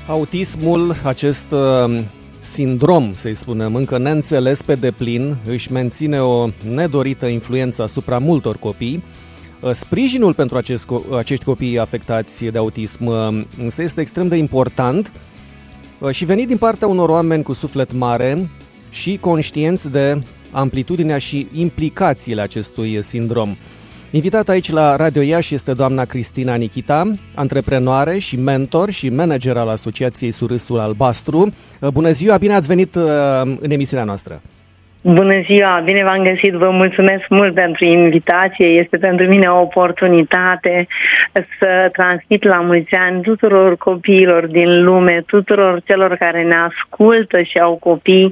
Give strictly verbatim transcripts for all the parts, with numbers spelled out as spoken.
Autismul, acest uh, sindrom, să-i spunem, încă neînțeles pe deplin, își menține o nedorită influență asupra multor copii. Uh, sprijinul pentru acest, acești copii afectați de autism uh, însă este extrem de important uh, și venit din partea unor oameni cu suflet mare și conștienți de amplitudinea și implicațiile acestui sindrom. Invitată aici la Radio Iași este doamna Cristina Nichita, antreprenoare și mentor și manager al Asociației Surâsul Albastru. Bună ziua, bine ați venit în emisiunea noastră! Bună ziua, bine v-am găsit, vă mulțumesc mult pentru invitație, este pentru mine o oportunitate să transmit la mulți ani tuturor copiilor din lume, tuturor celor care ne ascultă și au copii,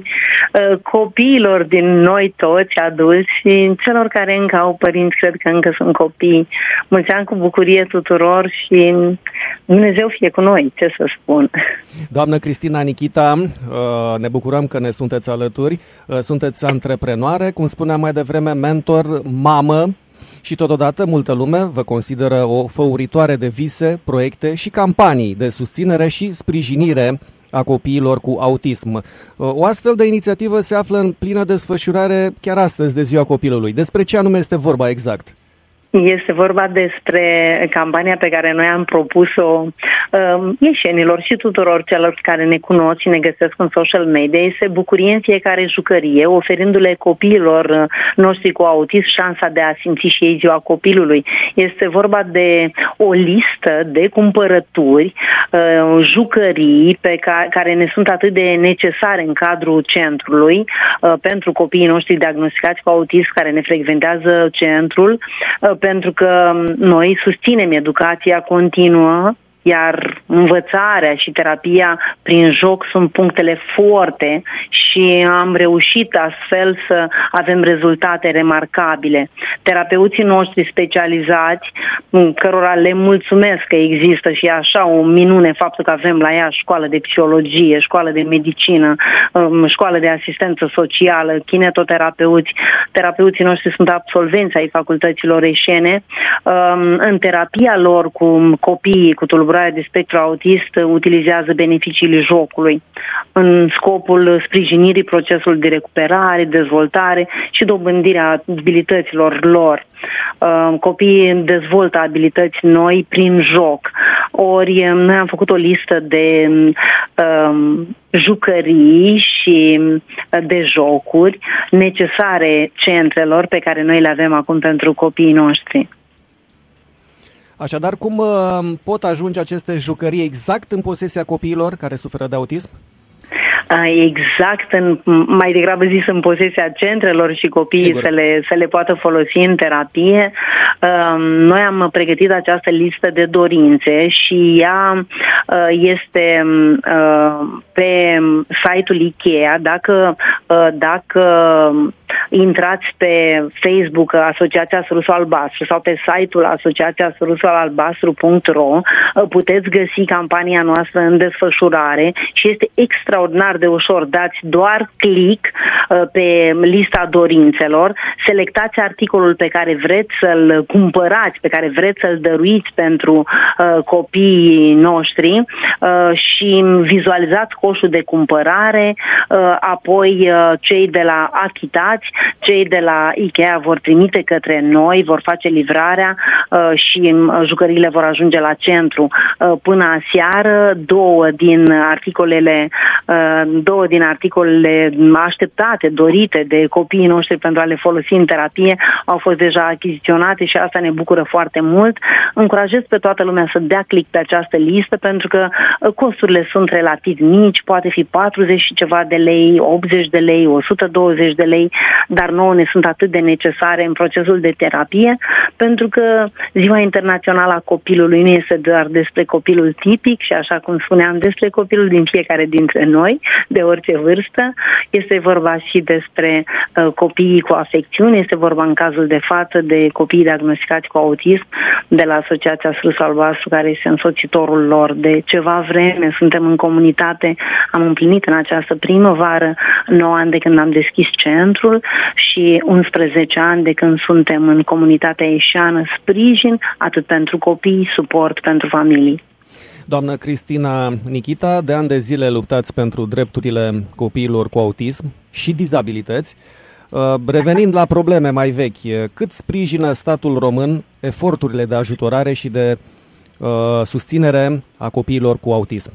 copiilor din noi toți, adulți și celor care încă au părinți, cred că încă sunt copii. Mulți ani cu bucurie tuturor și Dumnezeu fie cu noi, ce să spun. Doamnă Cristina Nichita, ne bucurăm că ne sunteți alături, sunteți antreprenoare, cum spuneam mai devreme, mentor, mamă și totodată multă lume vă consideră o făuritoare de vise, proiecte și campanii de susținere și sprijinire a copiilor cu autism. O astfel de inițiativă se află în plină desfășurare chiar astăzi de Ziua Copilului. Despre ce anume este vorba exact? Este vorba despre campania pe care noi am propus-o um, ieșenilor și tuturor celor care ne cunosc și ne găsesc în social media. Este bucurie în fiecare jucărie, oferindu-le copiilor noștri cu autism șansa de a simți și ei Ziua Copilului. Este vorba de o listă de cumpărături, uh, jucării pe care, care ne sunt atât de necesare în cadrul centrului uh, pentru copiii noștri diagnosticați cu autism care ne frecventează centrul, uh, pentru că noi susținem educația continuă, iar învățarea și terapia prin joc sunt punctele forte și am reușit astfel să avem rezultate remarcabile. Terapeuții noștri specializați, cărora le mulțumesc că există și așa o minune faptul că avem la ea școală de psihologie, școală de medicină, școală de asistență socială, kinetoterapeuți. Terapeuții noștri sunt absolvenți ai facultăților eșene. În terapia lor cu copiii cu tulburare de spectru autist utilizează beneficiile jocului în scopul sprijinirii procesului de recuperare, dezvoltare și dobândirea abilităților lor. Copiii dezvoltă abilități noi prin joc. Ori noi am făcut o listă de um, jucării și de jocuri necesare centrelor pe care noi le avem acum pentru copiii noștri. Așadar, cum pot ajunge aceste jucării exact în posesia copiilor care suferă de autism? Exact, în, mai degrabă zis în posesia centrelor și copiii să le, să le poată folosi în terapie. Noi am pregătit această listă de dorințe și ea este pe site-ul IKEA. Dacă, dacă intrați pe Facebook Asociația Surâsul Albastru sau pe site-ul asociația surâsul albastru punct ro puteți găsi campania noastră în desfășurare și este extraordinar de ușor. Dați doar click pe lista dorințelor, selectați articolul pe care vreți să-l cumpărați, pe care vreți să-l dăruiți pentru uh, copiii noștri uh, și vizualizați coșul de cumpărare, uh, apoi uh, cei de la achitați, cei de la IKEA vor trimite către noi, vor face livrarea uh, și uh, jucăriile vor ajunge la centru. Uh, până aseară, două din articolele uh, două din articolele așteptate, dorite de copiii noștri pentru a le folosi în terapie au fost deja achiziționate și asta ne bucură foarte mult. Încurajez pe toată lumea să dea click pe această listă pentru că costurile sunt relativ mici, poate fi patruzeci și ceva de lei, optzeci de lei, o sută douăzeci de lei, dar nouă ne sunt atât de necesare în procesul de terapie, pentru că Ziua Internațională a Copilului nu este doar despre copilul tipic și, așa cum spuneam, despre copilul din fiecare dintre noi, de orice vârstă. Este vorba și despre uh, copiii cu afecțiuni, este vorba în cazul de față de copiii diagnosticați cu autism de la Asociația Surâsul Albastru, care este însoțitorul lor de ceva vreme. Suntem în comunitate, am împlinit în această primăvară nouă ani de când am deschis centrul și unsprezece ani de când suntem în comunitatea ieșeană, sprijin atât pentru copii, suport pentru familii. Doamnă Cristina Nichita, de ani de zile luptați pentru drepturile copiilor cu autism și dizabilități. Revenind la probleme mai vechi, cât sprijină statul român eforturile de ajutorare și de uh, susținere a copiilor cu autism?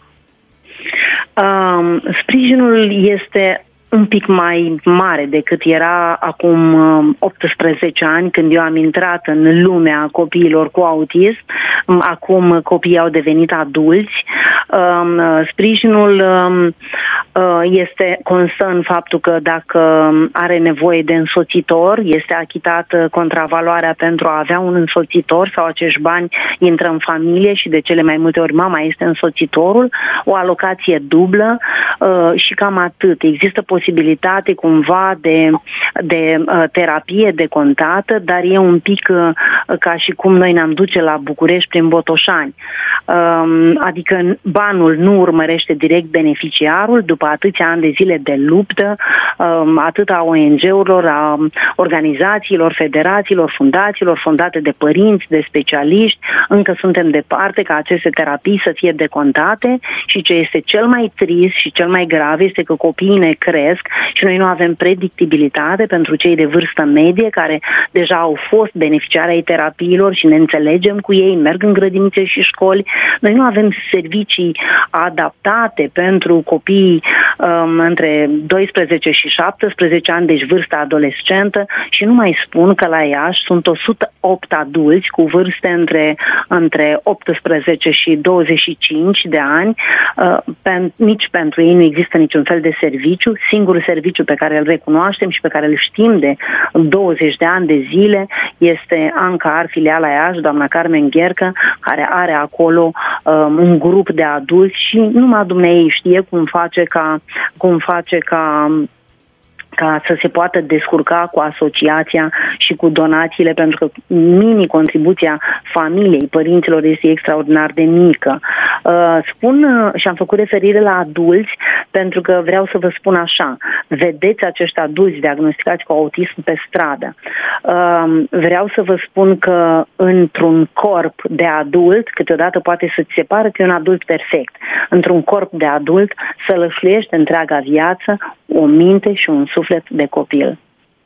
Um, sprijinul este un pic mai mare decât era acum optsprezece ani, când eu am intrat în lumea copiilor cu autism. Acum copiii au devenit adulți. Sprijinul este constă în faptul că dacă are nevoie de însoțitor, este achitat contravaloarea pentru a avea un însoțitor sau acești bani intră în familie și de cele mai multe ori mama este însoțitorul, o alocație dublă și cam atât. Există posibilitate cumva de, de uh, terapie decontată, dar e un pic uh, ca și cum noi ne-am duce la București prin Botoșani. Uh, adică banul nu urmărește direct beneficiarul după atâția ani de zile de luptă, uh, atât a O N G-urilor, a organizațiilor, federațiilor, fundațiilor fondate de părinți, de specialiști. Încă suntem departe ca aceste terapii să fie decontate și ce este cel mai trist și cel mai grav este că copiii ne cresc și noi nu avem predictibilitate pentru cei de vârstă medie care deja au fost beneficiari ai terapiilor și ne înțelegem cu ei, merg în grădinițe și școli. Noi nu avem servicii adaptate pentru copii um, între doisprezece și șaptesprezece ani, deci vârsta adolescentă, și nu mai spun că la Iași sunt o sută opt adulți cu vârste între, între optsprezece și douăzeci și cinci de ani. Uh, pen, nici pentru ei nu există niciun fel de serviciu. Singurul serviciu pe care îl recunoaștem și pe care îl știm de douăzeci de ani de zile este Anca Ar, filiala Iași, doamna Carmen Ghercă, care are acolo um, un grup de adulți și numai dumneei știe cum face ca, cum face ca ca să se poată descurca cu asociația și cu donațiile, pentru că mini-contribuția familiei, părinților, este extraordinar de mică. Spun și am făcut referire la adulți pentru că vreau să vă spun așa: vedeți acești adulți diagnosticați cu autism pe stradă. Vreau să vă spun că într-un corp de adult, câteodată poate să-ți se pară că e un adult perfect. Într-un corp de adult sălășluiește întreaga viață o minte și un suflet de copil.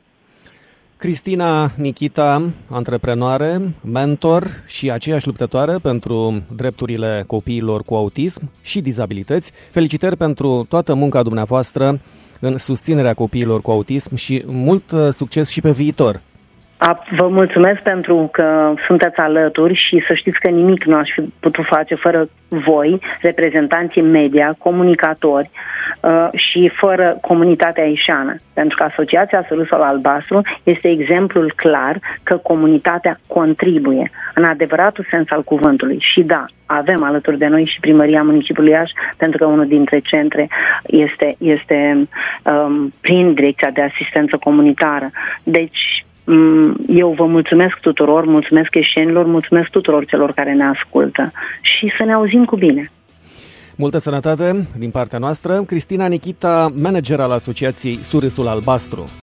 Cristina Nichita, antreprenoare, mentor și aceeași luptătoare pentru drepturile copiilor cu autism și dizabilități. Felicitări pentru toată munca dumneavoastră în susținerea copiilor cu autism și mult succes și pe viitor. Vă mulțumesc pentru că sunteți alături și să știți că nimic nu aș fi putut face fără voi, reprezentanții media, comunicatori uh, și fără comunitatea aișeană. Pentru că Asociația Sărusul Albastru este exemplul clar că comunitatea contribuie în adevăratul sens al cuvântului. Și da, avem alături de noi și Primăria Municipiului Iași, pentru că unul dintre centre este, este um, prin Direcția de Asistență Comunitară. Deci eu vă mulțumesc tuturor, mulțumesc ieșenilor, mulțumesc tuturor celor care ne ascultă și să ne auzim cu bine. Multă sănătate din partea noastră. Cristina Nichita, manager al Asociației Surâsul Albastru.